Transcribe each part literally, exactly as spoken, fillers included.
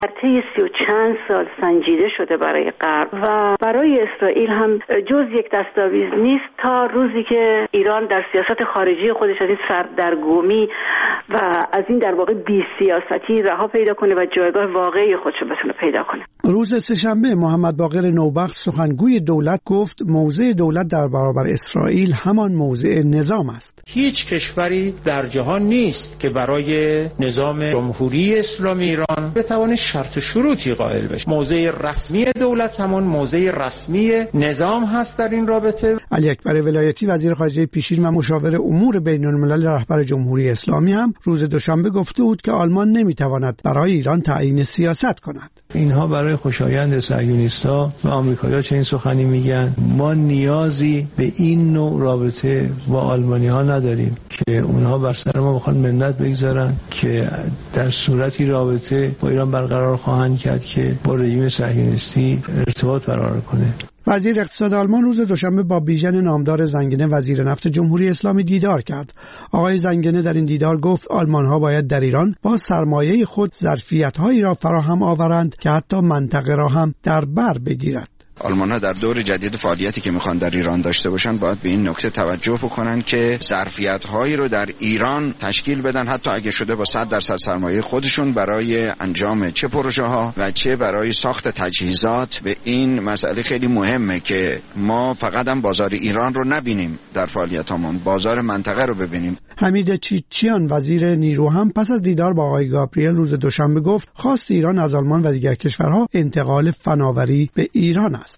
در طی سی و چند سال سنجیده شده برای غرب و برای اسرائیل هم جز یک دستاویز نیست تا روزی که ایران در سیاست خارجی خودش از این سردرگمی و از این در واقع بی سیاستی رها پیدا کنه و جایگاه واقعی خودش رو بتونه پیدا کنه. روز سه‌شنبه محمد باقر نوبخت سخنگوی دولت گفت موضع دولت در برابر اسرائیل همان موضع نظام است. هیچ کشوری در جهان نیست که برای نظام جمهوری اسلامی ایران بتواند شرط شروطی قائل بشه. موضع رسمی دولت همان موضع رسمی نظام هست در این رابطه. علی اکبر ولایتی وزیر خارجه پیشین و مشاور امور بین الملل رهبر جمهوری اسلامی هم روز دوشنبه گفته بود که آلمان نمیتواند برای ایران تعیین سیاست کند. اینها برای خوشایند صهیونیست‌ها و آمریکایی‌ها چه این سخنی میگن. ما نیازی به این نوع رابطه با آلمانی‌ها نداریم که اونها بر سر ما بخوان منت بگذارن که در صورتی رابطه با ایران برقرار خواهند کرد که با رژیم صهیونیستی ارتباط برقرار کنه. وزیر اقتصاد آلمان روز دوشنبه با بیژن نامدار زنگنه وزیر نفت جمهوری اسلامی دیدار کرد. آقای زنگنه در این دیدار گفت آلمان‌ها باید در ایران با سرمایه خود ظرفیت‌هایی را فراهم آورند که حتی منطقه را هم در بر بگیرد. آلمان‌ها در دور جدید فعالیتی که میخوان در ایران داشته باشن باید به این نکته توجه بکنن که ظرفیت‌هایی رو در ایران تشکیل بدن، حتی اگه شده با صد درصد سرمایه خودشون، برای انجام چه پروژه‌ها و چه برای ساخت تجهیزات. به این مسئله خیلی مهمه که ما فقط هم بازار ایران رو نبینیم در فعالیتامون، بازار منطقه رو ببینیم. حمید چیچیان وزیر نیرو هم پس از دیدار با آقای گابریل روز دوشنبه گفت خواست ایران از آلمان و دیگر کشورها انتقال فناوری به ایران است.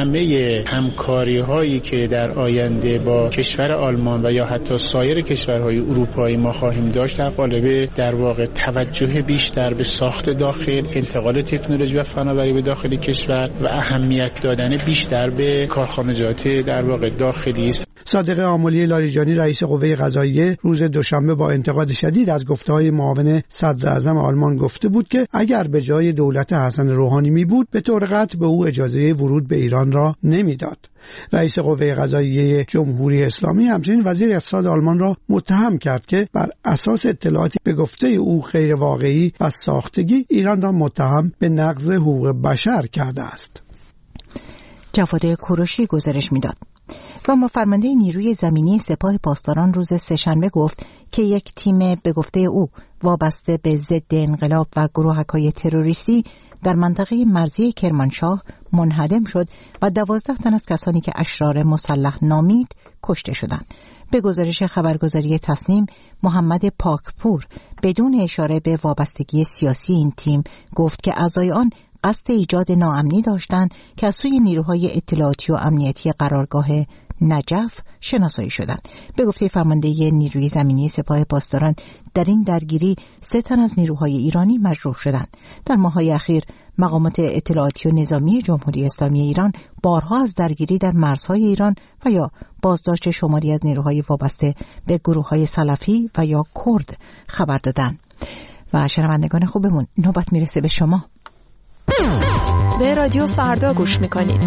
همه همکاری هایی که در آینده با کشور آلمان و یا حتی سایر کشورهای اروپایی ما خواهیم داشت در قالب در واقع توجه بیشتر به ساخت داخل، انتقال تکنولوژی و فناوری به داخل کشور و اهمیت دادن بیشتر به کارخانجات در واقع داخلی است. صادق آملی لاریجانی رئیس قوه قضاییه روز دوشنبه با انتقاد شدید از گفته‌های معاون صدر اعظم آلمان گفته بود که اگر به جای دولت حسن روحانی می بود به طور قطع به او اجازه ورود به ایران را نمیداد. رئیس قوه قضاییه جمهوری اسلامی همچنین وزیر اقتصاد آلمان را متهم کرد که بر اساس اطلاعاتی به گفته او غیر واقعی و ساختگی ایران را متهم به نقض حقوق بشر کرده است. جواد کوروشی گزارش میداد. و فرمانده نیروی زمینی سپاه پاسداران روز سه‌شنبه گفت که یک تیم به گفته او وابسته به ضد انقلاب و گروهک‌های تروریستی در منطقه مرزی کرمانشاه منهدم شد و دوازده تن از کسانی که اشرار مسلح نامید کشته شدند. به گزارش خبرگزاری تصنیم، محمد پاکپور بدون اشاره به وابستگی سیاسی این تیم گفت که اعضای آن قصد ایجاد ناامنی داشتند که از سوی نیروهای اطلاعاتی و امنیتی قرارگاه نجف شناسایی شدند. به گفته فرمانده نیروی زمینی سپاه پاسداران در این درگیری سه تن از نیروهای ایرانی مجروح شدند. در ماه‌های اخیر مقامات اطلاعاتی و نظامی جمهوری اسلامی ایران بارها از درگیری در مرزهای ایران و یا بازداشت شماری از نیروهای وابسته به گروه‌های سلفی و یا کرد خبر دادند. و شنوندگان خوبمون، نوبت میرسه به شما. به رادیو فردا گوش میکنید.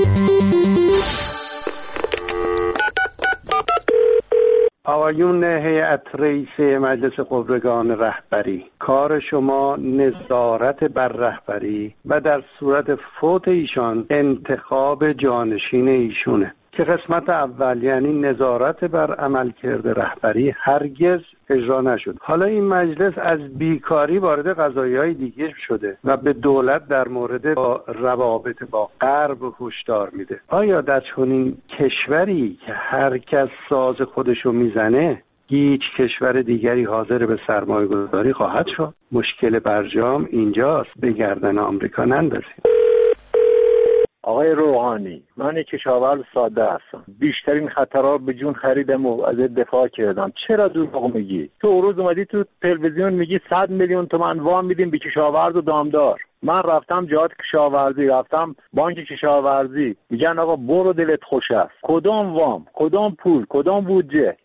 آقایون هیئت رئیسه مجلس خبرگان رهبری، کار شما نظارت بر رهبری و در صورت فوت ایشان انتخاب جانشین ایشونه که قسمت اول یعنی نظارت بر عملکرد رهبری هرگز اجرا نشد. حالا این مجلس از بیکاری وارد قضایای دیگه شده و به دولت در مورد با روابط با غرب هشدار میده. آیا در چنین کشوری که هر کس ساز خودشو میزنه هیچ کشور دیگری حاضر به سرمایه گذاری خواهد شد؟ مشکل برجام اینجاست، به گردن آمریکا نندازیم. آقای روحانی، من یک کشاورز ساده هستم. بیشترین خطرها به جون خریدم و از دفاع کردم. چرا دروغ میگی؟ تو روز اومدی تو تلویزیون میگی صد میلیون تومان وام میدیم به کشاورز و دامدار. من رفتم جهات کشاورزی، رفتم بانک کشاورزی، میگن آقا برو دلت خوش است. کدام وام، کدام پول، کدام بودجه؟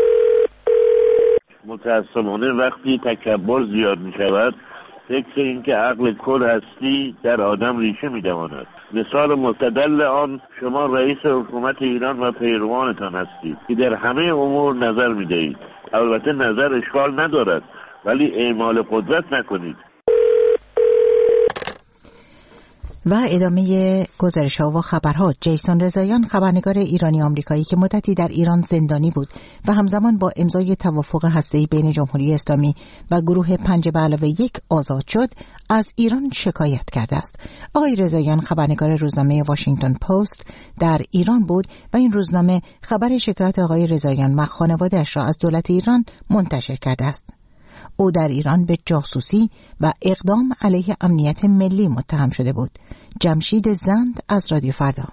متاسفانه وقتی تکبر زیاد میشود فکر این که عقل کل هستی در آدم ریشه می‌دواند. مثال مستدل آن شما رئیس حکومت ایران و پیروانتان هستید که در همه امور نظر می‌دهید. البته نظر اشکال ندارد، ولی اعمال قدرت نکنید. و ادامه گزارش‌ها و خبرها. جیسون رضاییان، خبرنگار ایرانی آمریکایی که مدتی در ایران زندانی بود و همزمان با امضای توافق هسته‌ای بین جمهوری اسلامی و گروه پنج به علاوه یک آزاد شد، از ایران شکایت کرده است. آقای رضاییان خبرنگار روزنامه واشنگتن پست در ایران بود و این روزنامه خبر شکایت آقای رضاییان و خانواده‌اش را از دولت ایران منتشر کرده است. او در ایران به جاسوسی و اقدام علیه امنیت ملی متهم شده بود. جمشید زند از رادیو فردا.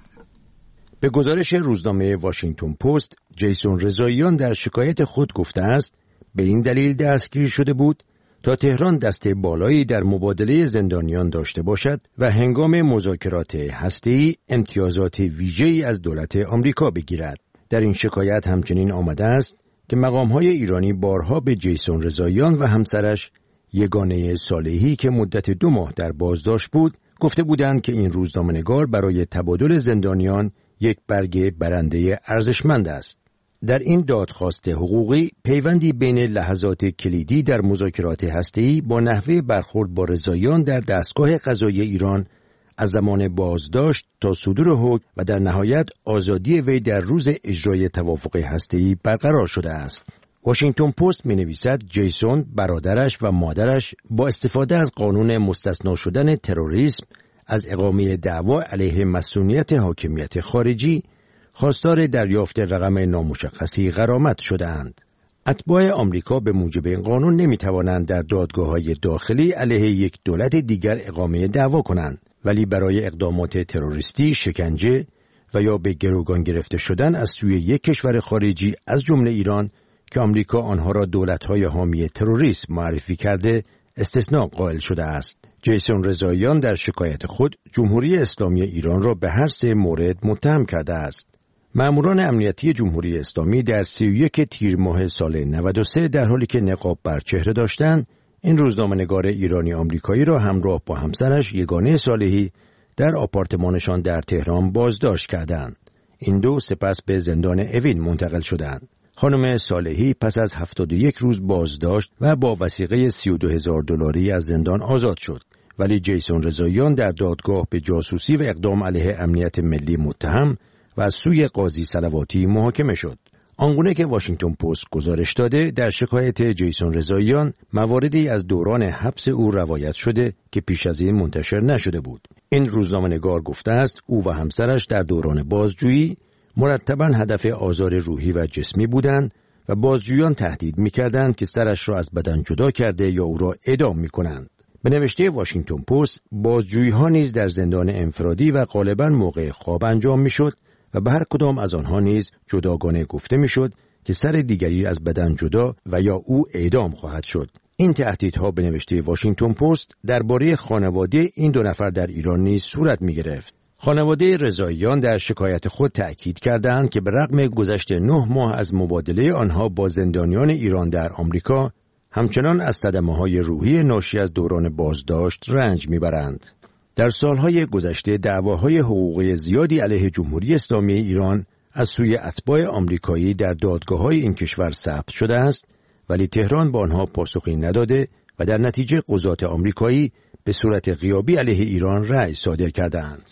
به گزارش روزنامه واشنگتن پست، جیسون رضاییان در شکایت خود گفته است به این دلیل دستگیر شده بود تا تهران دست بالایی در مبادله زندانیان داشته باشد و هنگام مذاکرات هسته‌ای امتیازات ویژه‌ای از دولت آمریکا بگیرد. در این شکایت همچنین آمده است که مقام‌های ایرانی بارها به جیسون رضاییان و همسرش یگانه صالحی که مدت دو ماه در بازداشت بود گفته بودند که این روزنامه‌نگار برای تبادل زندانیان یک برگ برنده ارزشمند است. در این دادخواست حقوقی پیوندی بین لحظات کلیدی در مذاکرات هسته‌ای با نحوه برخورد با رضاییان در دستگاه قضایی ایران از زمان بازداشت تا صدور حکم و در نهایت آزادی وی در روز اجرای توافق هسته‌ای برقرار شده است. واشنگتن پست می‌نویسد جیسون، برادرش و مادرش با استفاده از قانون مستثنا شدن تروریسم از اقامه دعوا علیه مصونیت حاکمیت خارجی خواستار دریافت رقم نامشخصی غرامت شده‌اند. اتباع آمریکا به موجب این قانون نمی‌توانند در دادگاه‌های داخلی علیه یک دولت دیگر اقامه دعوا کنند، ولی برای اقدامات تروریستی، شکنجه و یا به گروگان گرفته شدن از سوی یک کشور خارجی از جمله ایران که آمریکا آنها را دولت‌های حامی تروریسم معرفی کرده استثناء قائل شده است. جیسون رضاییان در شکایت خود جمهوری اسلامی ایران را به هر سه مورد متهم کرده است. ماموران امنیتی جمهوری اسلامی در سی و یک تیر ماه سال نود و سه در حالی که نقاب بر چهره داشتند، این روزنامه‌نگار ایرانی آمریکایی را همراه با همسرش یگانه صالحی در آپارتمانشان در تهران بازداشت کردند. این دو سپس به زندان اوین منتقل شدند. خانم صالحی پس از هفتاد و یک روز بازداشت و با وثیقه سی و دو هزار دلاری از زندان آزاد شد، ولی جیسون رضاییان در دادگاه به جاسوسی و اقدام علیه امنیت ملی متهم و از سوی قاضی صلواتی محاکمه شد. آنگونه که واشنگتن پست گزارش داده، در شکایت جیسون رضاییان مواردی از دوران حبس او روایت شده که پیش از این منتشر نشده بود. این روزنامه‌نگار گفته است او و همسرش در دوران بازجویی مرتباً هدف آزار روحی و جسمی بودند و بازجویان تهدید می‌کردند که سرش را از بدن جدا کرده یا او را اعدام می‌کنند. به نوشته واشنگتن پست، بازجویی‌ها نیز در زندان انفرادی و غالباً موقع خواب انجام می‌شد و به هر کدام از آنها نیز جداگانه گفته می‌شد که سر دیگری از بدن جدا و یا او اعدام خواهد شد. این تهدیدها به نوشته واشنگتن پست درباره خانواده این دو نفر در ایران نیز صورت می‌گرفت. خانواده رضاییان در شکایت خود تأکید کردند که به رغم گذشت نه ماه از مبادله آنها با زندانیان ایران در آمریکا، همچنان از صدمه‌های روحی ناشی از دوران بازداشت رنج می‌برند. در سالهای گذشته دعواهای حقوقی زیادی علیه جمهوری اسلامی ایران از سوی اتباع آمریکایی در دادگاه‌های این کشور ثبت شده است، ولی تهران با آنها پاسخی نداده و در نتیجه قضات آمریکایی به صورت غیابی علیه ایران رأی صادر کردند.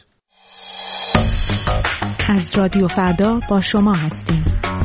از رادیو فردا با شما هستیم.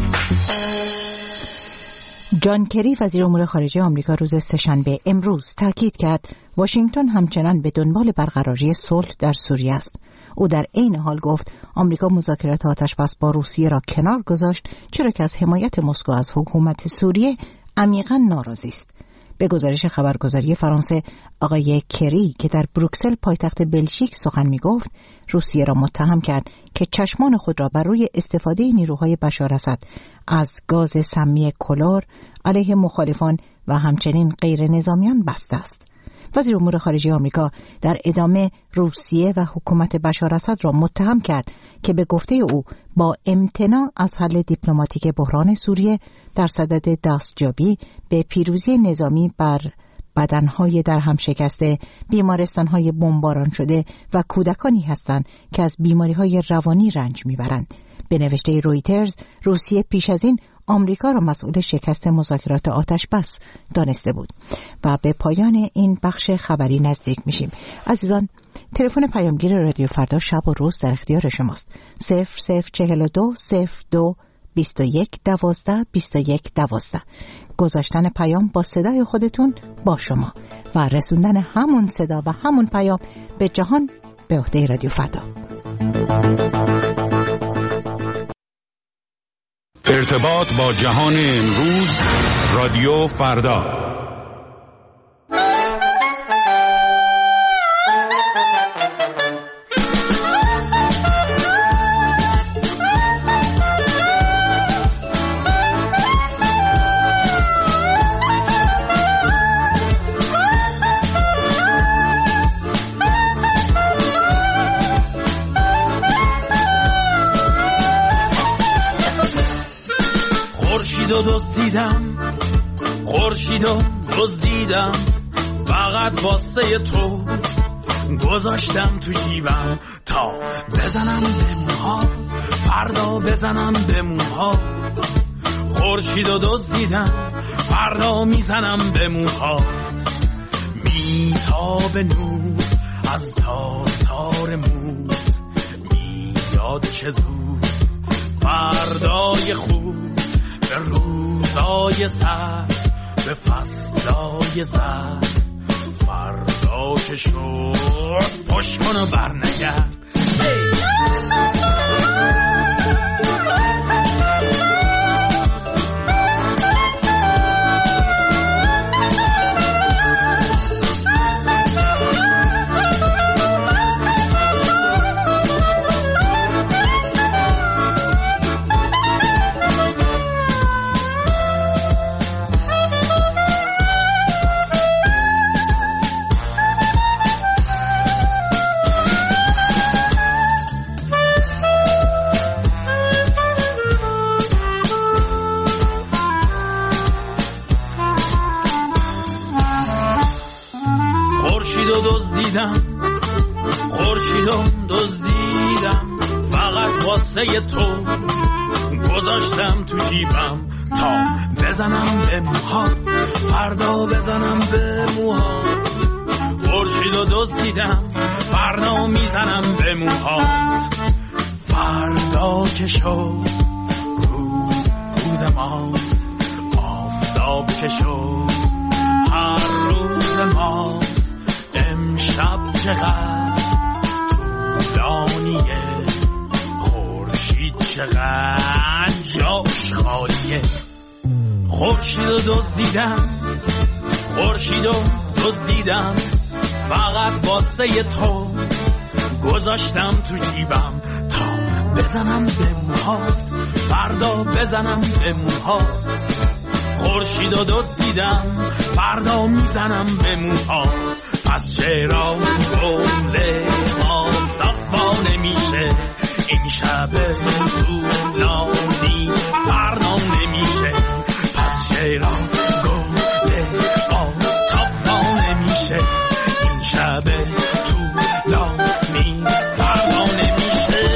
جان کری وزیر امور خارجه آمریکا روز سه‌شنبه امروز تاکید کرد واشنگتن همچنان به دنبال برقراری صلح در سوریه است. او در عین حال گفت آمریکا مذاکرات آتشبس با روسیه را کنار گذاشت، چرا که از حمایت مسکو از حکومت سوریه عمیقاً ناراضی است. به گزارش خبرگزاری فرانسه، آقای کری که در بروکسل پایتخت بلژیک سخن می‌گفت، روسیه را متهم کرد که چشمان خود را بر روی استفاده نیروهای بشار اسد از گاز سمی کلور علیه مخالفان و همچنین غیر نظامیان بسته است. وزیر امور خارجه آمریکا در ادامه روسیه و حکومت بشار اسد را متهم کرد که به گفته او با امتناع از حل دیپلماتیک بحران سوریه در صدد دستیابی به پیروزی نظامی بر بدنهای در هم شکسته، بیمارستانهای بمباران شده و کودکانی هستند که از بیماریهای روانی رنج میبرند. به نوشته رویترز، روسیه پیش از این آمریکا را مسئول شکست مذاکرات آتش بس دانسته بود. و به پایان این بخش خبری نزدیک میشیم. عزیزان، تلفن پیامگیر رادیو فردا شب و روز در اختیار شماست. صفر صفر چهل و دو صفر دو بیست و یک دوازده بیست و یک دوازده. گذاشتن پیام با صدای خودتون با شما و رسوندن همون صدا و همون پیام به جهان به عهده رادیو فردا. ارتباط با جهان امروز، رادیو فردا. خورشیدو دزدیدم خورشیدو دزدیدم فقط واسه تو گذاشتم تو جیبم تا بزنم به موهات، فردا بزنم به موهات. خورشیدو دزدیدم فردا میزنم به موهات. میتاب نور از تار تار موت، میاد چه زود فردای خوب، به روزای سر به فصلای زر. فردا که شد پشت کن و برنگرد. خورشیدو دزدیدم فقط واسه تو گذاشتم تو جیبم تا بزنم به موهات، فردا بزنم به موهات. خورشیدو دزدیدم فردا میزنم به موهات. فردا که شد روز روز ماست، آفتاب که شد هر روز ماست. امشب چقدر طولانیه، خورشید چقدر جاش خالیه. خورشیدو دزدیدم خورشیدو دزدیدم فقط واسه تو گذاشتم تو جیبم تا بزنم به موهات، فردا بزنم به موهات. خورشیدو دزدیدم فردا میزنم به موهات. پس چرا گله آفتابا نمیشه، این شب طولانی فردا نمیشه. پس چرا گله آفتابا نمیشه، این شب طولانی فردا نمیشه.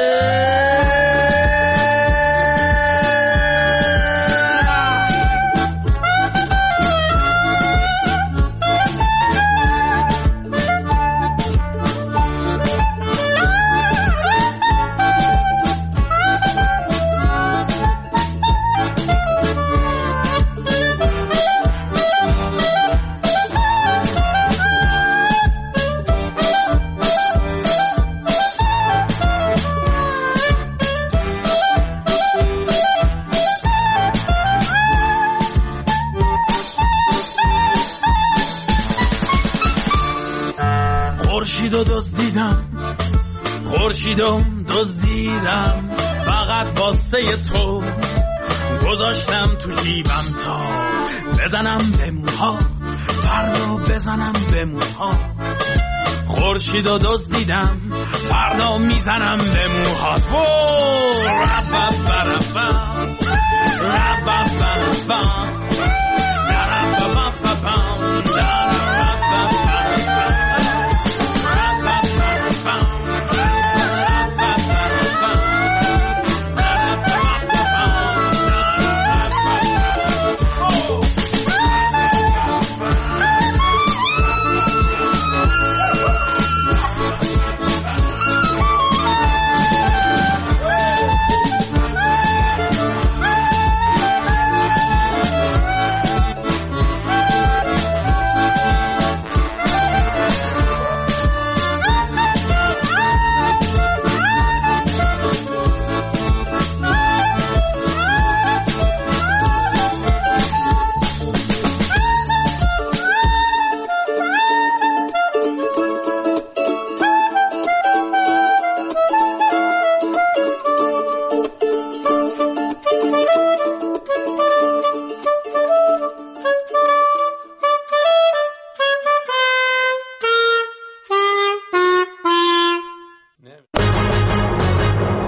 خورشیدو دزدیدم خورشیدو دزدیدم فقط واسه تو گذاشتم تو جیبم تا بزنم به موهات، فردا بزنم به موهات. خورشیدو دزدیدم فردا میزنم به موهات.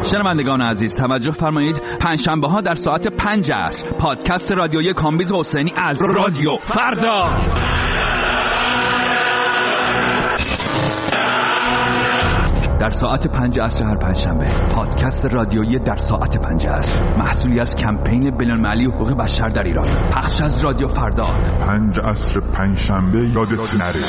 شنوندگان عزیز توجه فرمایید، پنجشنبه ها در ساعت پنج عصر پادکست رادیویی کامبیز حسینی از رادیو فردا. در ساعت پنج عصر هر پنجشنبه پادکست رادیویی در ساعت پنج عصر، محصولی از کمپین بین‌المللی حقوق بشر در ایران، پخش از رادیو فردا. پنج عصر پنجشنبه یادت نره.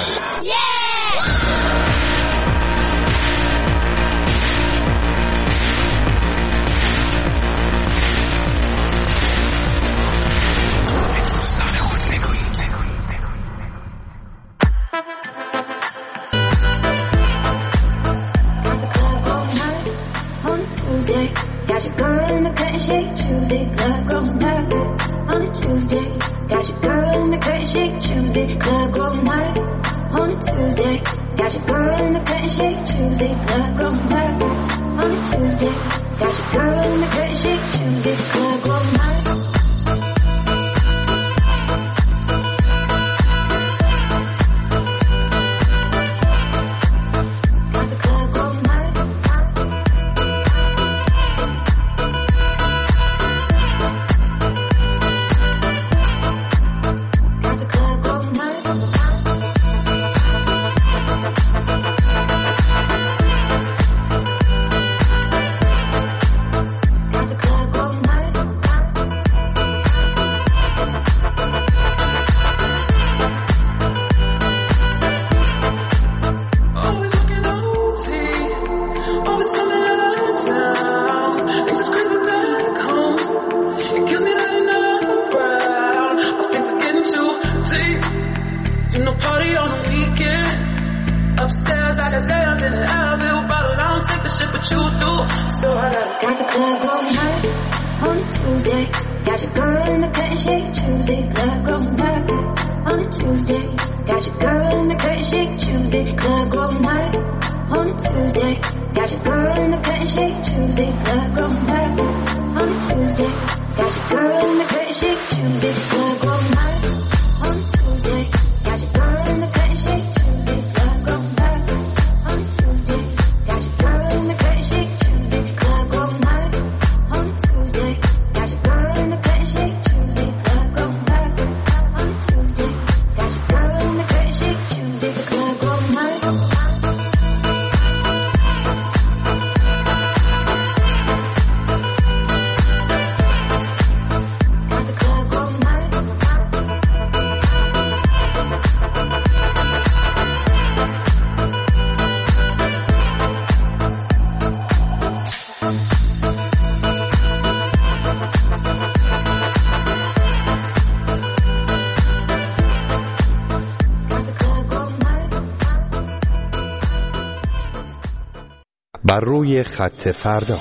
بر روی خط فردا.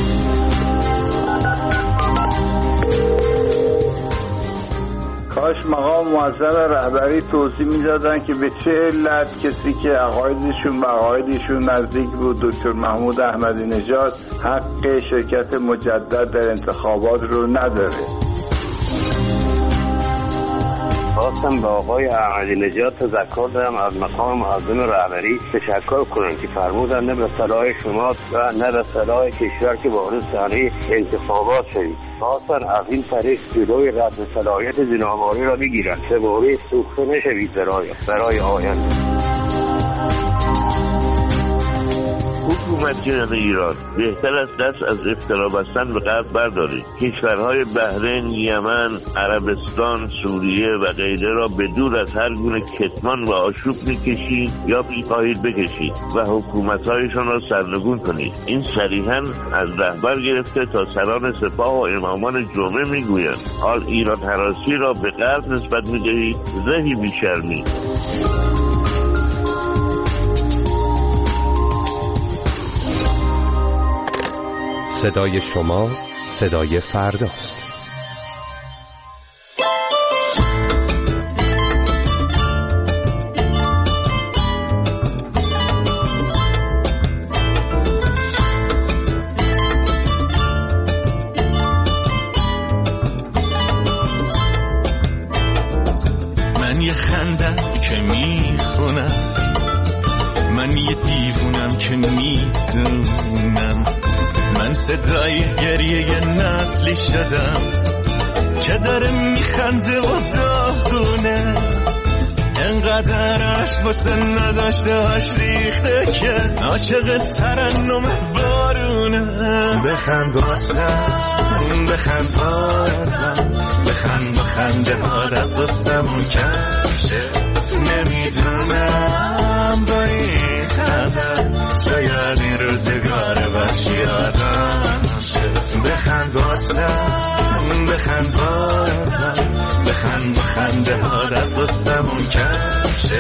کاش مقام معظم رهبری توضیح میدادن که به چه علت کسی که عقایدشون به عقایدشون نزدیک بود، دکتر محمود احمدی نژاد، حق شرکت مجدد در انتخابات رو نداره. خواستم به آقای احمدی نژاد تذکر دارم از مقام معظم رهبری تشکر کنم که فرمودن نه به صلاح شما و نه به صلاح کشور که وارد صحنه انتخابات شدید. خواستن از این طریق جلوی رد صلاحیت جنابعالی را بگیرن که باره سوخته نشوید برای برای آینده. حکومت جمهوری ایران بهتر است دست از افترا بستن به غرب بردارید. کشورهای بحرین، یمن، عربستان، سوریه و غیره را به دور از هر گونه کتمان و آشوب میکشید یا میخواهید بکشید و حکومتهایشان را سرنگون کنید. این صریحاً از رهبر گرفته تا سران سپاه و امامان جمعه میگویند. حال ایران هراسی را به غرب نسبت میدهید، زهی بیشرمی. صدای شما صدای فرداست. من یه خندم که میخونم، من یه دیوونم که میدونم، من صدای گریه نسلی شدم که داره میخنده و داغونه، انقدر عشق واسه نداشتهاش ریخته که عاشق ترنم بارونه. بخند بازم بخند بازم بخند بخنده ها از بسمون کشه، نمیدونم با این خبر شاید این روزگار وحشی آدم شه. بخند بازم بخند بازم بخند بخنده ها از بسمون کشه،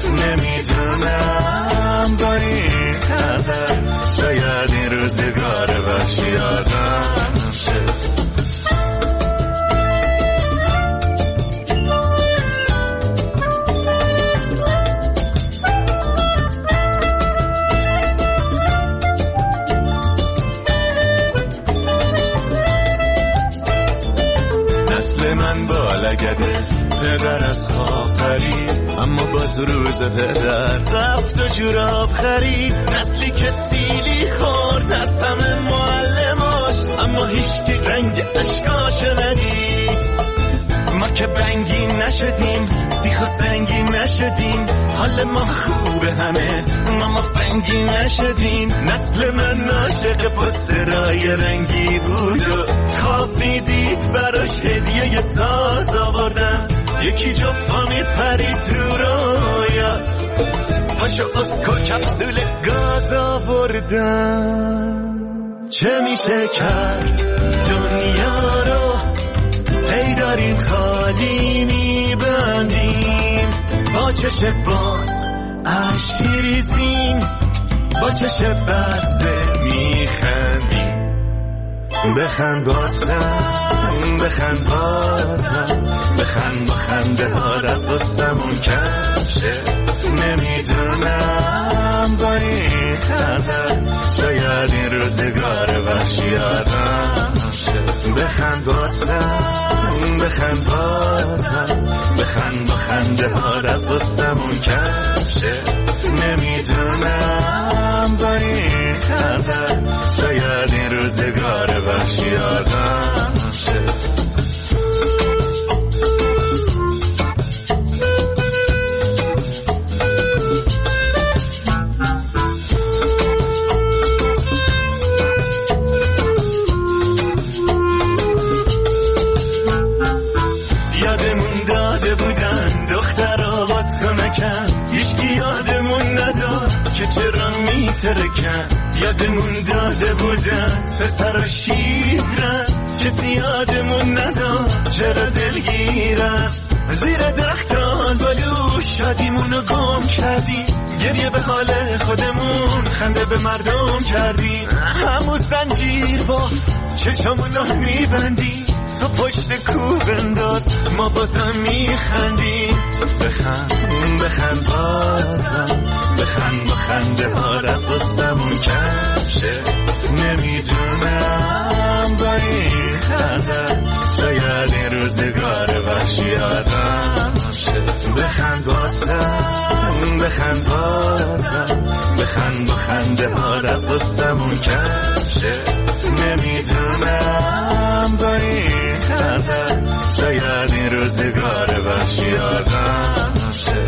نمیدونم با این خبر شاید این روزگار وحشی آدم شه. نسل من بالگده پدر از خواب پرید، اما باز روز پدر رفت و جوراب خرید. نسلی که سیلی خورد از همه معلماش، اما هیچ کی رنگ اشکاش ندید. ما که بنگی نشدیم سیخ و سنگی نشدیم، حال ما خوبه همه ما ما بنگی نشدیم. نسل من عاشق پسترای رنگی بود و خواب میدید براش هدیه ساز آوردن. یکی جفت فامیل پرید تو رویات، پاشو اسکو کپسول گاز آوردن. چه میشه کرد دنیا رو هی داریم خالی میبندیم، با چش باز عشقی ریزیم، با چش بسته میخندیم. بخند بازم بخند بازم بخند بخنده ها از بسمون کشه، نمیدونم با این خبر شاید این روزگار وحشی آدم شه. بخند بازم بخند بازم بخند بخنده ها از بسمون کشه، نمیدونم با این خبر شاید این روزگار وحشی آدم شه. هیچکی یادمون نداد که چرا میترکن، یادمون داده بودن پسر شیرن، کسی یادمون نداد چرا دلگیرن. زیر درختان بالو شادیمونو گم کردیم، گریه به حال خودمون خنده به مردم کردیم. همون زنجیر با چشمونو میبندیم، تو پشت کوه بنداز ما بازم میخندیم. بخند بخند بازم بخند بخنده ها از بسمون کشه، نمیدونم با این خبر شاید این روزگار وحشی آدم شه. بخند بازم بخند بازم بخند بخنده ها از بسمون کشه، نمیدونم با این خبر شاید این روزگار وحشی آدم شه.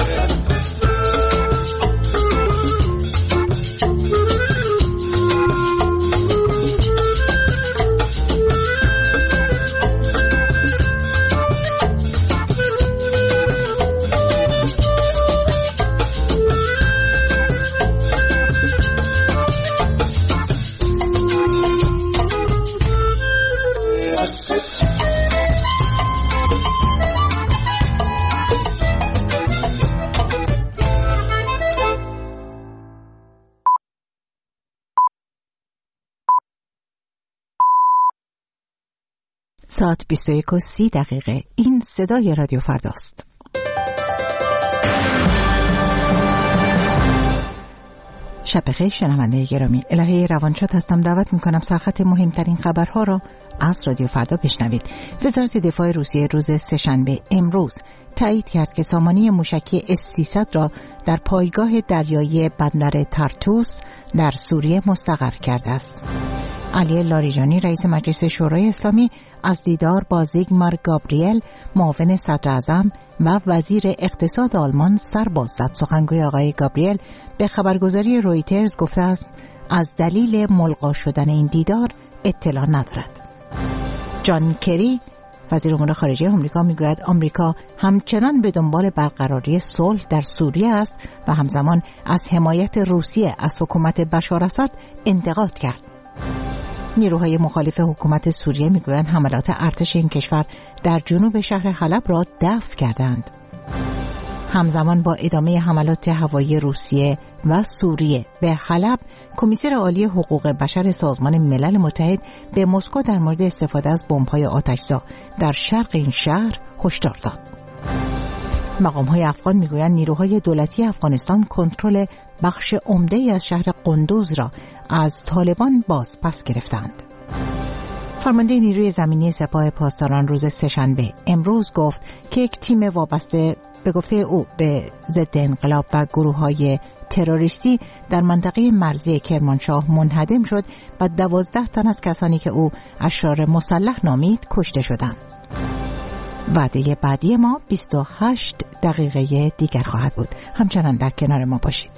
ساعت بیست و یک و سی دقیقه. این صدای رادیو فرداست. شب بخیر شنونده گرامی، الهه روانشاد هستم. دعوت میکنم سرخط مهمترین خبرها را از رادیو فردا بشنوید. وزارت دفاع روسیه روز سه‌شنبه امروز تایید کرد که سامانه موشکی اس سیصد را در پایگاه دریایی بندر تارتوس در سوریه مستقر کرده است. علی لاریجانی رئیس مجلس شورای اسلامی از دیدار با زیگمار گابریل معاون صدر اعظم و وزیر اقتصاد آلمان سر باز زد. سخنگوی آقای گابریل به خبرگزاری رویترز گفته است از دلیل ملغا شدن این دیدار اطلاع ندارد. جان کری وزیر امور خارجه آمریکا میگوید آمریکا همچنان به دنبال برقراری صلح در سوریه است و همزمان از حمایت روسیه از حکومت بشار اسد انتقاد کرد. نیروهای مخالف حکومت سوریه میگویند حملات ارتش این کشور در جنوب شهر حلب را دفع کردند. همزمان با ادامه حملات هوایی روسیه و سوریه به حلب، کمیسر عالی حقوق بشر سازمان ملل متحد به مسکو در مورد استفاده از بمب‌های آتش‌زا در شرق این شهر هشدار داد. مقام‌های افغان میگویند نیروهای دولتی افغانستان کنترل بخش عمده‌ای از شهر قندوز را از طالبان باز پس گرفتند. فرمانده نیروی زمینی سپاه پاسداران روز سه‌شنبه امروز گفت که یک تیم وابسته به گفته او به ضد انقلاب و گروه‌های تروریستی در منطقه مرزی کرمانشاه منهدم شد و دوازده تن از کسانی که او اشرار مسلح نامید کشته شدند. وعده بعدی ما بیست و هشت دقیقه دیگر خواهد بود. همچنان در کنار ما باشید.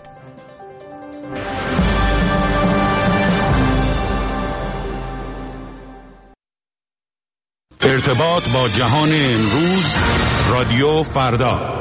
ارتباط با جهان امروز، رادیو فردا.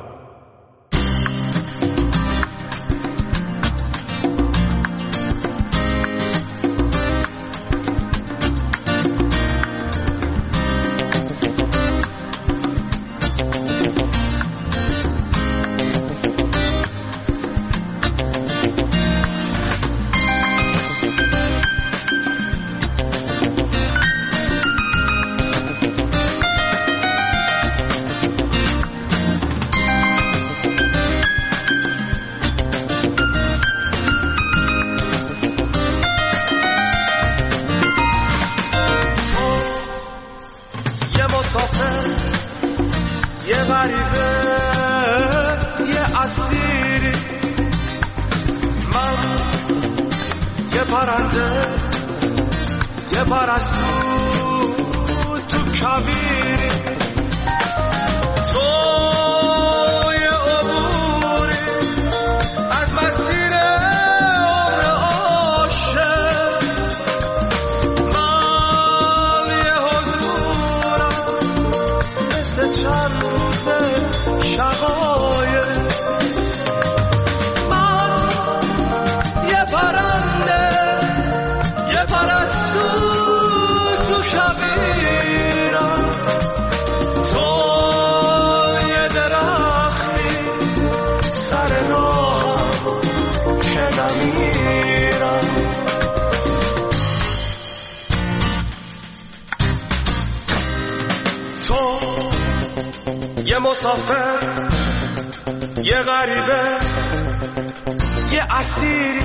یه مسافر، یه غریبه، یه اسیری،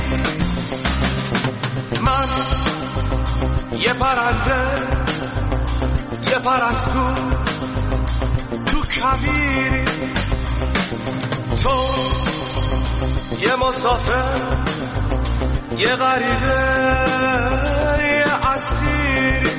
من یه پرنده، یه پرستو تو کویری. تو یه مسافر، یه غریبه، یه اسیری.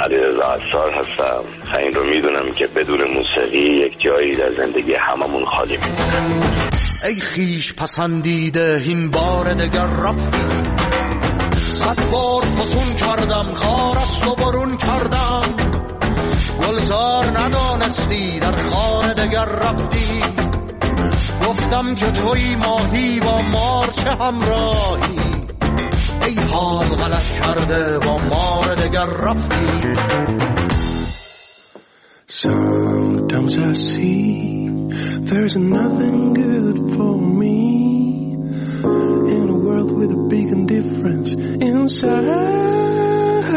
علیرضا عصار هستم. این رو میدونم که بدون موسیقی یک جایی در زندگی هممون خالی میمونه. ای خیش پسندیده این بار دگر رفتی، صد بار فسون کردم خار است و برون کردم، گلزار ندانستی در خار دگر رفتی، گفتم که توی ماهی با مار چه همراهی، ای حال غلط کرده با مار دگر رفتی. Sometimes I see there's nothing good for me in a world with a big indifference inside.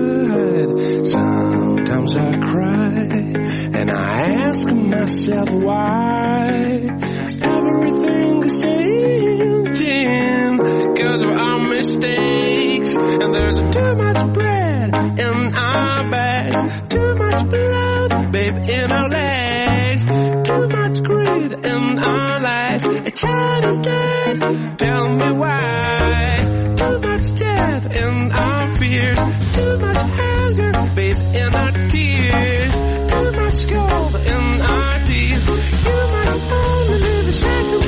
Sometimes I cry and I ask myself why everything is changing because of our mistakes, and there's too much bread in our bags, too much blood, babe, in our legs, too much greed in our life. A child is dead, tell me why. Too much death in our fears, too much anger, babe, in our tears, too much gold in our teeth. You might only live a second.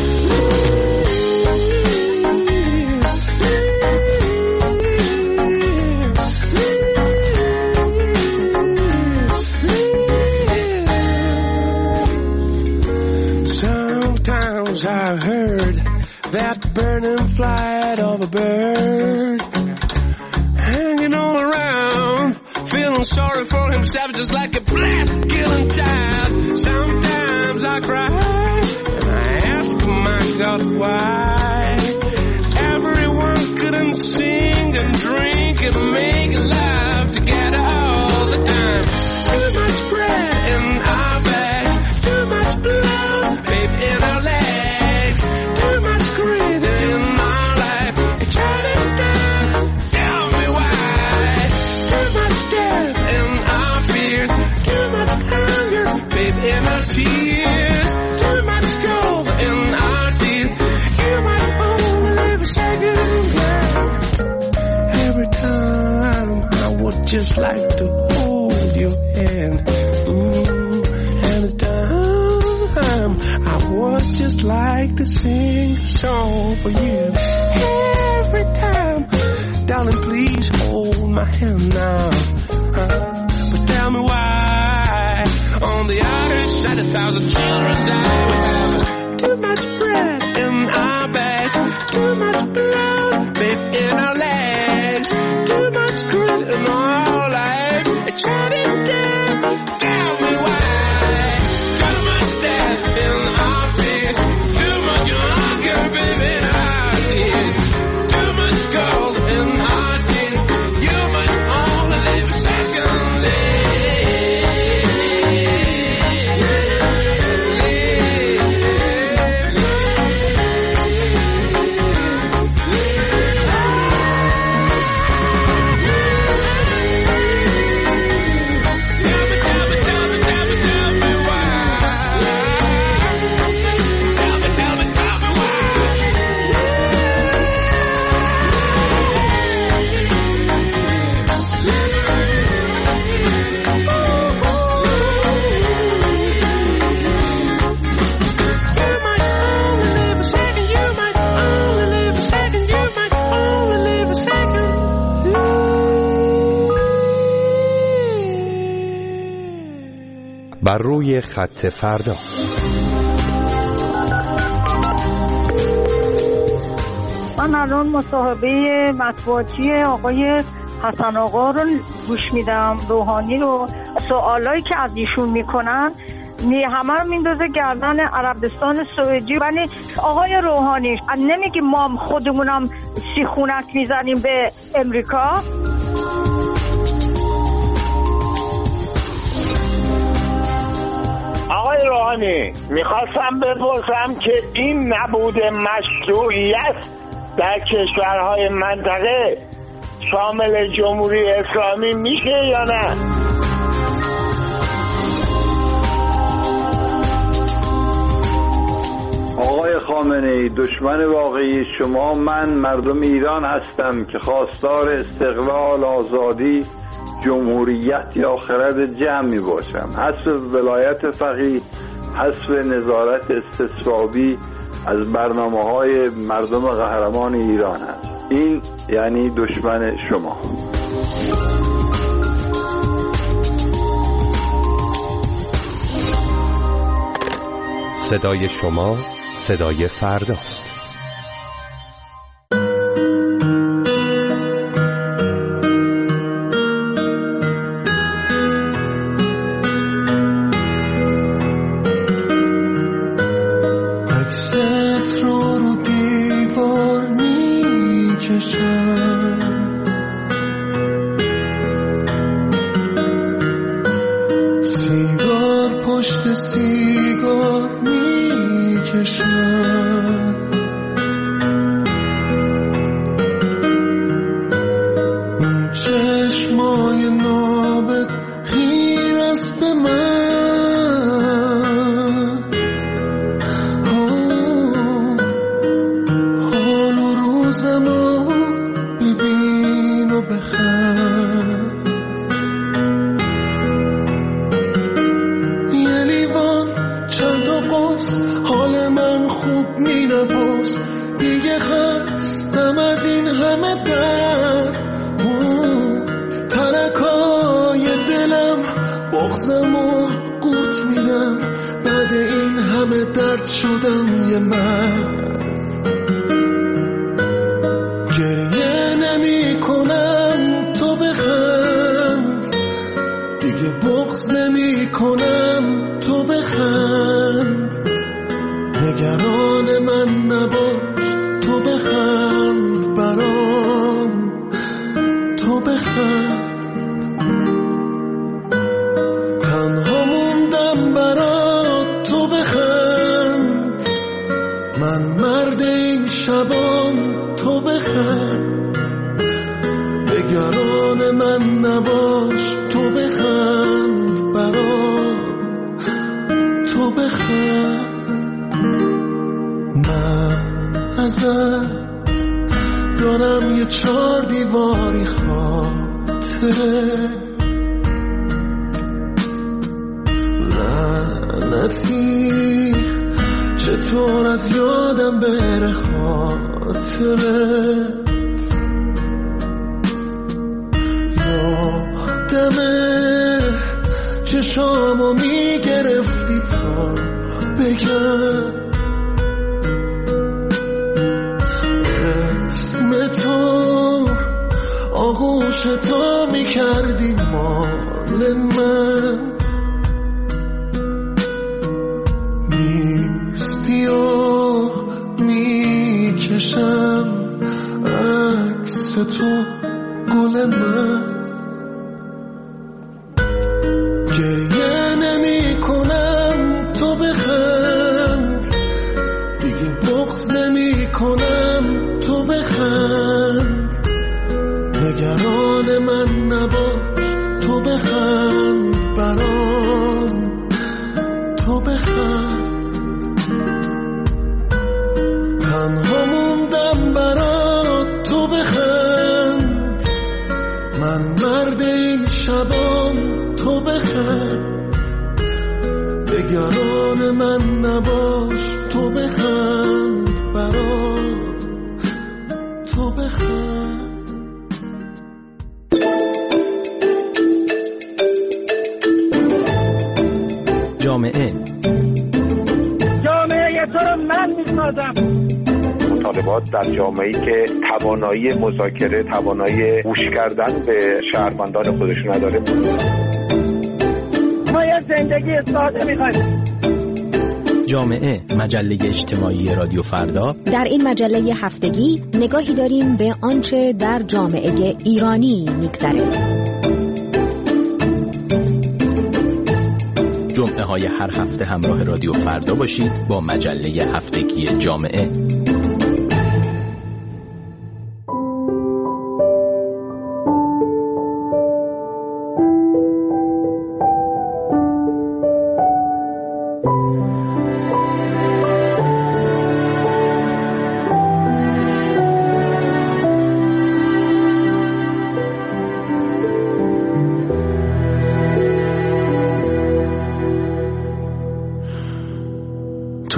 I heard that burning flight of a bird hanging all around, feeling sorry for himself just like a blast killing child. Sometimes I cry and I ask my God why everyone couldn't sing and drink and make love together all the time. Too much bread in our bags, too much blood, babe, in our legs. Tears, too much gold in our teeth. You might only live a second. Yeah. Every time I would just like to hold your hand. Ooh, and the time I would just like to sing a song for you. Every time, darling, please hold my hand now. Uh, but tell me why. On the other side, a thousand children die. We have too much bread in our bags, too much blood, babe, in our legs, too much greed in our life. A child is dead. Tell me why. Too much death in our fears, too much hunger, baby, in our tears, too much gold in our teeth. You might only live a second day. بر روی خط فردا. من الان مصاحبه مطبوعاتی آقای حسن آقا رو گوش میدم، روحانی رو. سوالایی که از ایشون میکنن می همه رو میندازه گردن عربستان سعودی. ولی آقای روحانی نمیگی ما خودمونم سیخونک میزنیم به امریکا؟ آقای روحانی، میخواستم بپرسم که این نبود مشروعیت در کشورهای منطقه شامل جمهوری اسلامی میشه یا نه؟ آقای خامنه‌ای، دشمن واقعی شما من مردم ایران هستم که خواستار استقلال، آزادی جمهوریت یا خرد جمعی باشم. حذف ولایت فقیه، حذف نظارت استصوابی از برنامه‌های مردم قهرمان ایران است. این یعنی دشمن شما. صدای شما صدای فرداست. عکست رو رو دیوار میکشم، سیگار پشت سیگار میکشم، اون چشمای نابت خیر است به من، حال و روزمو ببین و بخند، یه لیوان چند تا قرص حال من خوب می نپرس، دیگه خستم از این همه درد، ترکای دلم بغزمو قورت میدم، بعد این همه درد شدم یه مرد، گریه نمی کنم تو بخند، دیگه بغز نمی کنم تو بخند، نگران من نباش تو بخند برام، تو بخند، تنها موندم برات تو بخند، من مرد این شبام تو بخند، نگران من نباش تو بخند برام، تو بخند، من ازت دارم یه چار دیواری خاطره، لعنتی چطور از یادم بره خاطرت، یادمه چشامو میگرفتی تا بگم اسم تو، آغوش تو میکردی مال من، نیستی و میکشم عکس تو گل من، گریه نمی کنم تو بخند، دیگه بغض نمی کنم تو بخند، نگران من نباش تو بخند برام، تو بخند، تنها موندم برات تو بخند، من مرد این شبام تو بخند، نگران من نباش تو بخند برام، تو بخند. جامعه جامعه تو رو من میسازم. مطالبات در جامعه‌ای که توانایی مذاکره، توانایی گوش کردن به شهروندان خودش نداره. ما یه زندگی ساده می‌خوایم. جامعه، مجله اجتماعی رادیو فردا. در این مجله هفتگی نگاهی داریم به آنچه در جامعه ایرانی می‌گذره. جمعه های هر هفته همراه رادیو فردا باشید با مجله هفتگی جامعه.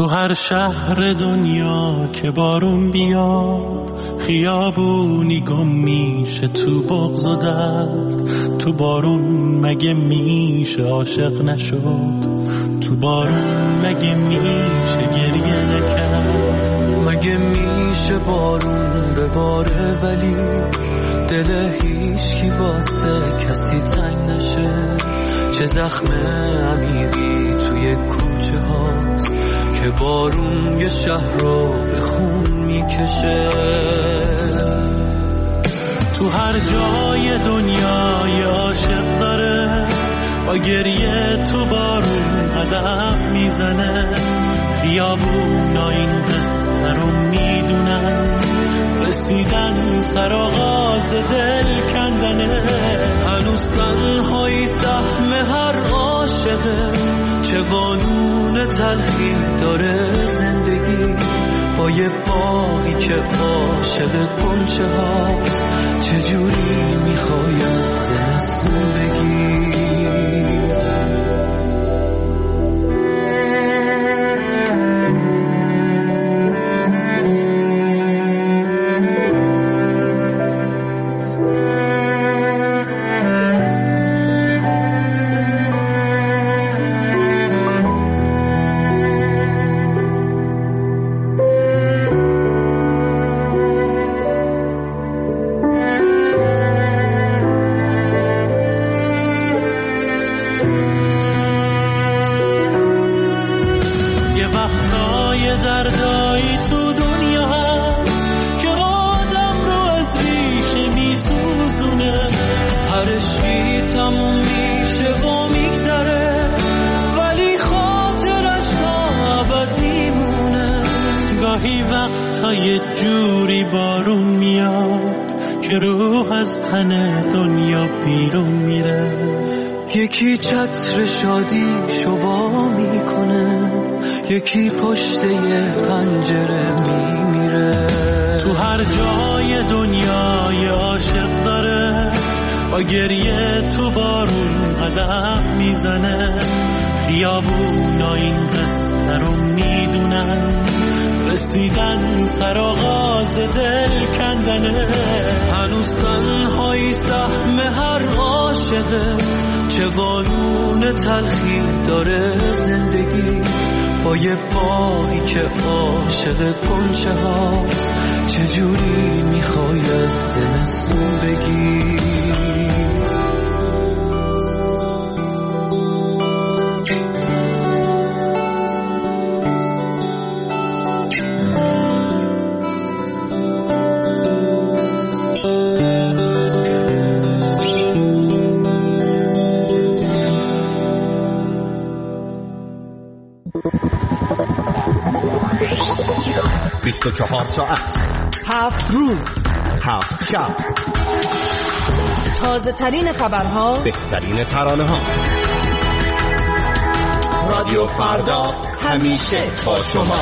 تو هر شهر دنیا که بارون بیاد خیابونی گم میشه تو بغض و درد. تو بارون مگه میشه عاشق نشد؟ تو بارون مگه میشه گریه نکرد؟ مگه میشه بارون بباره ولی دل هیچ کی واسه کسی تنگ نشه؟ چه زخم عمیقی توی کوچه هاست که بارون یه شهر رو به خون میکشه. تو هر جای دنیا یه عاشق داره با گریه تو بارون قدم میزنه. خیابونا این قصه رو میدونن، رسیدن سر آغاز دل کندنه. هنوز تنهایی سهم هر عاشقه، چه قانون تلخی داره زندگی با یه باقی که عاشق کنچه هاست. چجوری میخوای از زمستون بگی؟ یکی چتر شادی شوا میکنه، یکی پشت یه پنجره میمیره. تو هر جای دنیا یه عاشق داره با گریه تو بارون قدم میزنه. خیابونا این قصه رو میدونن، رسیدن سر آغاز دل کندنه. هنوز تنهایی سهم هر عاشقه، چه قانون تلخی داره زندگی با یه پایی که عاشق کنچه هاست. چجوری میخوای از زمستون بگی؟ بیست و چهار ساعت، هفت روز، هفت شب، تازه ترین خبرها، بهترین ترانه ها. رادیو فردا همیشه با شما.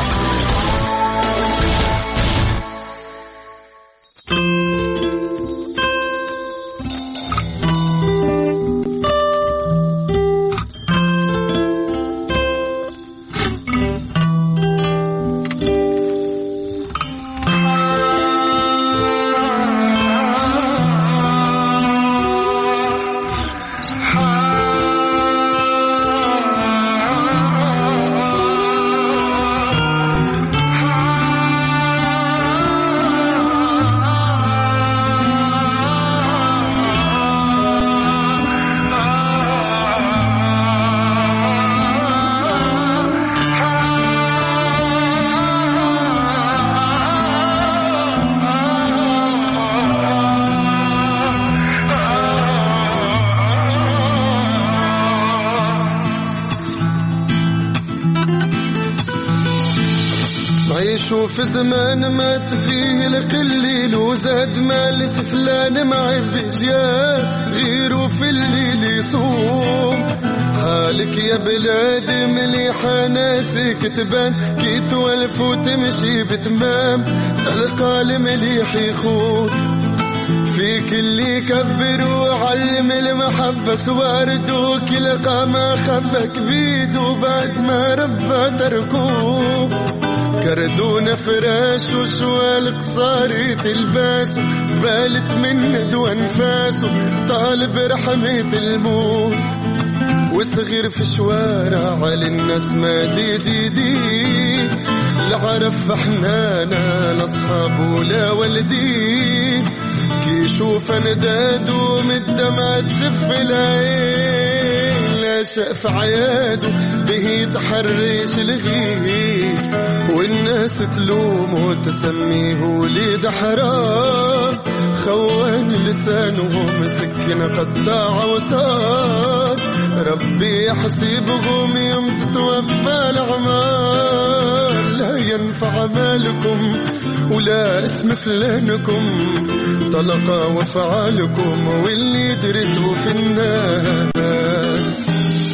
شوف زمان ما تغيل قليل وزاد مال سفلان معي بجيات غيرو في الليل يصوم. حالك يا بلاد مليحة ناسك تبان كي توالف وتمشي بتمام، تلقى المليح يخون فيك اللي يكبر وعلم المحبة سوارد وكل قامة خبك بيدو بعد ما ربى تركوه كردون فراش وشوال قصاري تلباسه بالت من ندو انفاسه طالب رحمة الموت وصغير في شوارع على الناس ما دي دي دي لا عرف حنانا لا صحاب ولا والدي كي يشوف ندادو من الدمع تشف العين لا شاف عيادو به تحرش الغير والناس تلوم وتسميه وليد حرام خوان لسانه مسكن قطاع وصار ربي يحسبهم يوم تتوفى الأعمار لا ينفع مالكم ولا اسم فلانكم طلق وفعالكم واللي درتوا في الناس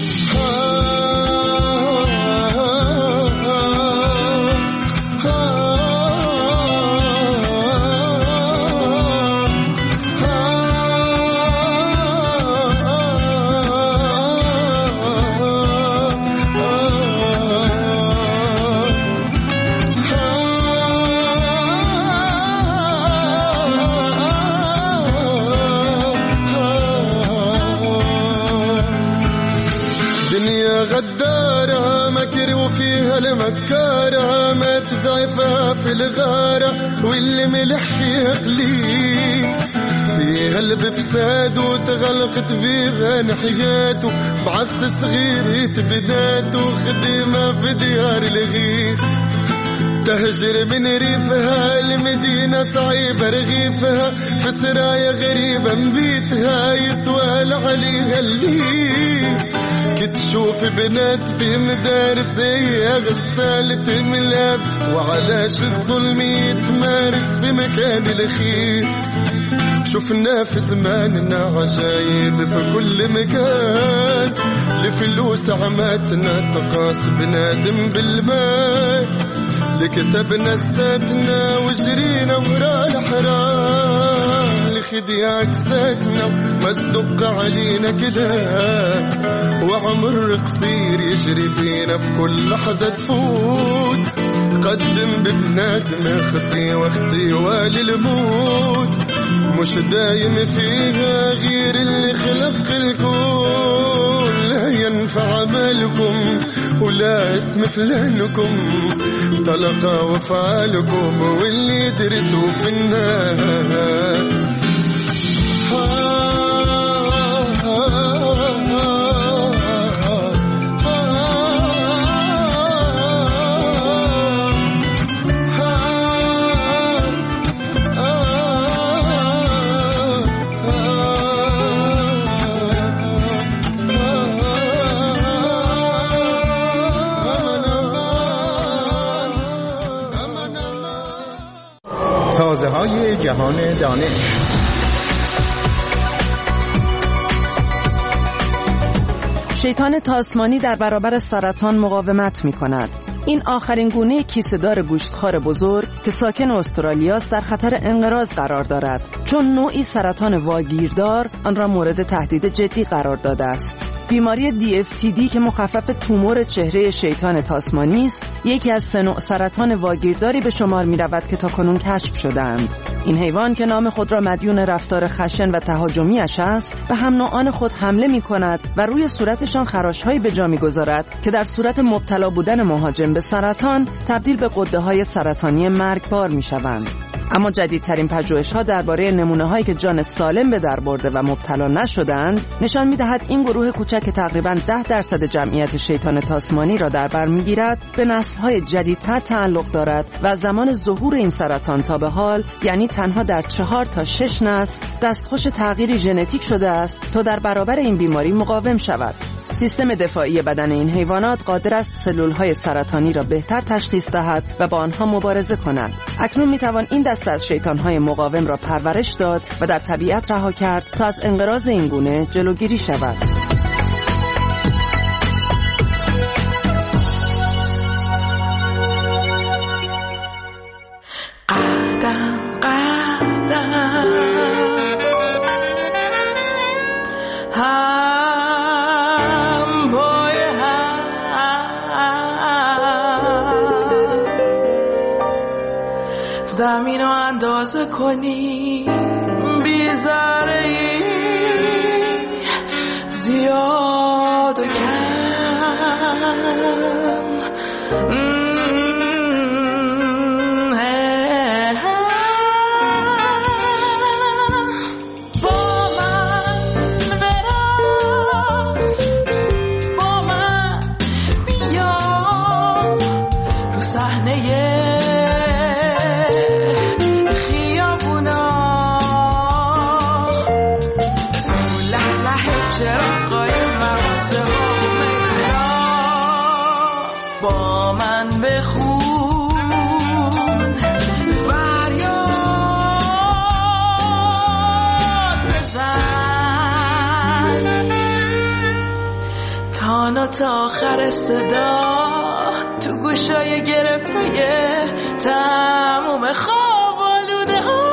غدارة مكر وفيها المكارة ما تضعفها في الغارة واللي ملح فيها قليل فيها البفساد وتغلقت بيها نحياته بعث صغير يتبناته خدمة في ديار الغير تهجر من ريفها المدينة صعيبة رغيفها في سرايا غريبة مبيتها يطوال عليها الليل كتشوف بنات في مدارس هي غسالة ملابس وعلاش الظلم يتمارس في مكان الخير شفنا في زماننا عجايب في كل مكان لفلوس عماتنا تقاس بنادم بالمال لكتبنا الساتنا وجرينا ورا الحرام لخديع أجسادنا مصدق علينا كده وعمر قصير يجري بينا في كل لحظة تفوت قدم ببنادم اختي واختي والي الموت مش دايم فيها غير اللي خلق الكون لا ينفع مالكم ولا اسم فلانكم طلق وفعالكم واللي درتوا في الناس تازه های جهان دانش. شیطان تاسمانی در برابر سرطان مقاومت می کند. این آخرین گونه کیسه‌دار گوشتخوار بزرگ که ساکن استرالیاست در خطر انقراض قرار دارد چون نوعی سرطان واگیردار آن را مورد تهدید جدی قرار داده است. بیماری دی اف تی دی که مخفف تومور چهره شیطان تاسمانی است، یکی از سه نوع سرطان واگیرداری به شمار می رود که تاکنون کشف شده‌اند. این حیوان که نام خود را مدیون رفتار خشن و تهاجمی‌اش است، به هم نوعان خود حمله می کند و روی صورتشان خراش‌هایی به جا می گذارد که در صورت مبتلا بودن مهاجم به سرطان تبدیل به غده‌های سرطانی مرگبار می شوند. اما جدیدترین پژوهش‌ها درباره نمونه‌هایی که جان سالم به در برده و مبتلا نشدند نشان می‌دهد این گروه کوچک که تقریباً ده درصد جمعیت شیطان تاسمانی را در بر می‌گیرد به نسل‌های جدیدتر تعلق دارد و زمان ظهور این سرطان تا به حال یعنی تنها در چهار تا شش نسل دستخوش تغییری ژنتیک شده است تا در برابر این بیماری مقاوم شود. سیستم دفاعی بدن این حیوانات قادر است سلول‌های سرطانی را بهتر تشخیص دهد و با آنها مبارزه کند. اکنون می‌توان این دسته از شیطان‌های مقاوم را پرورش داد و در طبیعت رها کرد تا از انقراض این گونه جلوگیری شود. قدم قدم هم پای هم زمین رو اندازه کنیم بی ذره ای زیاد و کم تا آخر صدا تو گوشای گرفته تموم خواب آلوده ها.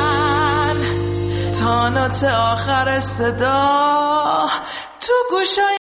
آخر صدا تو گوشای